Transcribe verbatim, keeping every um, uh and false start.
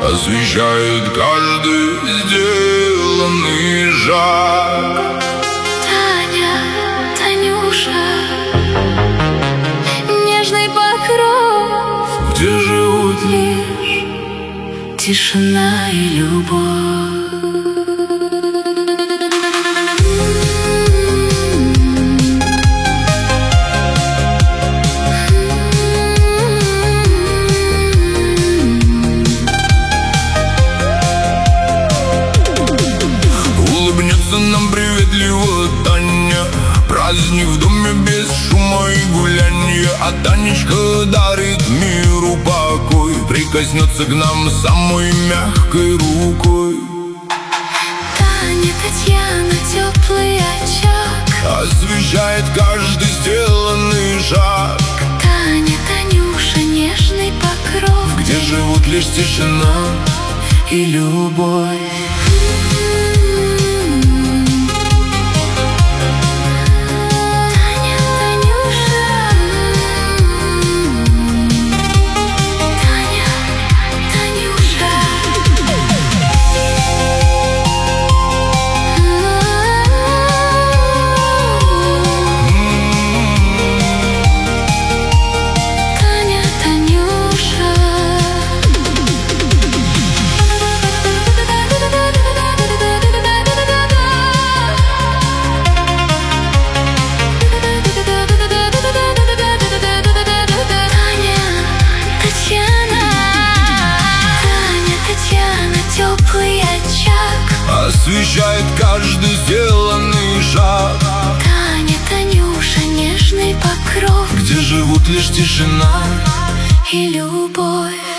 освещает каждый сделанный шаг. Таня, Танюша, нежный покров, где живут лишь тишина и любовь. Нам приветливо Таня, праздник в доме без шума и гулянья. А Танечка дарит миру покой, прикоснется к нам самой мягкой рукой. Таня, Татьяна, теплый очаг, освещает каждый сделанный шаг. Таня, Танюша, нежный покров, где живут лишь тишина и любовь. Теплый очаг, освещает каждый сделанный шаг. Таня, Танюша, нежный покров, где живут лишь тишина и любовь.